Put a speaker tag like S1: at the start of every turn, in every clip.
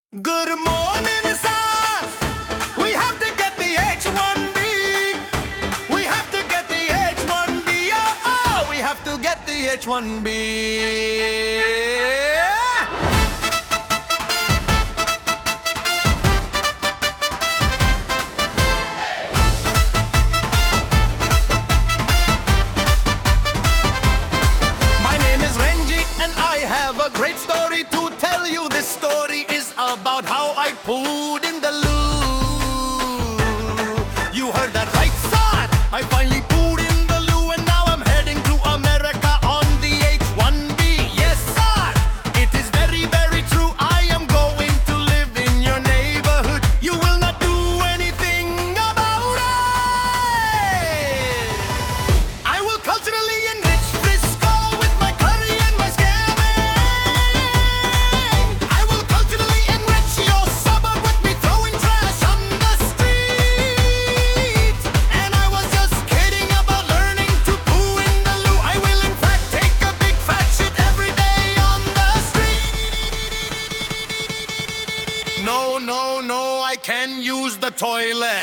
S1: Good morning, sir. We have to get the H1B. We have to get the H1B. Oh, we have to get the H1B. My name is Renji, and I have a great story to tell you. This story is about how I pooed in the loo. You heard that right, son? I finally pooed in the loo, and now I'm heading to America on the H1B. Yes, sir. It is very, very true. I am going to live in your neighborhood. You will not do anything about it. I will culturally enrich Frisco with my curry and my scamming. I will culturally enrich your suburb with me throwing trash on the street. And I was just kidding about learning to poo in the loo. I will in fact take a big fat shit every day on the street. No, no, no, I can use the toilet.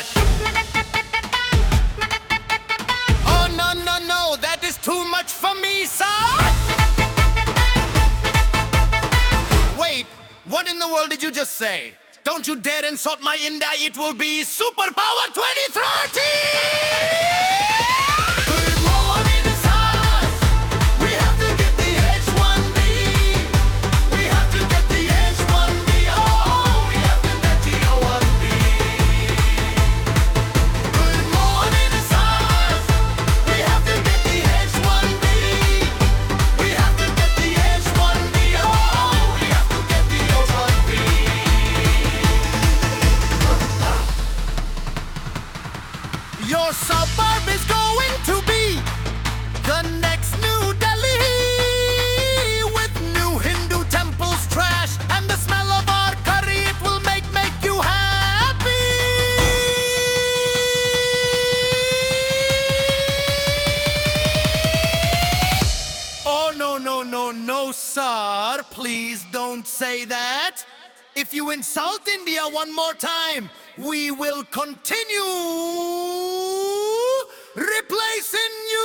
S1: Oh, no, no, no, that is too much for me, sir. Wait, what in the world did you just say? Don't you dare insult my India, it will be Superpower 2030! Good morning, sir. We have to get the H1B. We have to get the H1B. Oh, we have to get the O1B. Good morning, sir. We have to get the H1B. We have to get the H1B. Oh, we have to get the O1B. Your suburb is going to be the next New Delhi, with new Hindu temples, trash, and the smell of our curry. It will make you happy. Oh, no, no, no, no, sir. Please don't say that. If you insult India one more time, we will continue replacing you.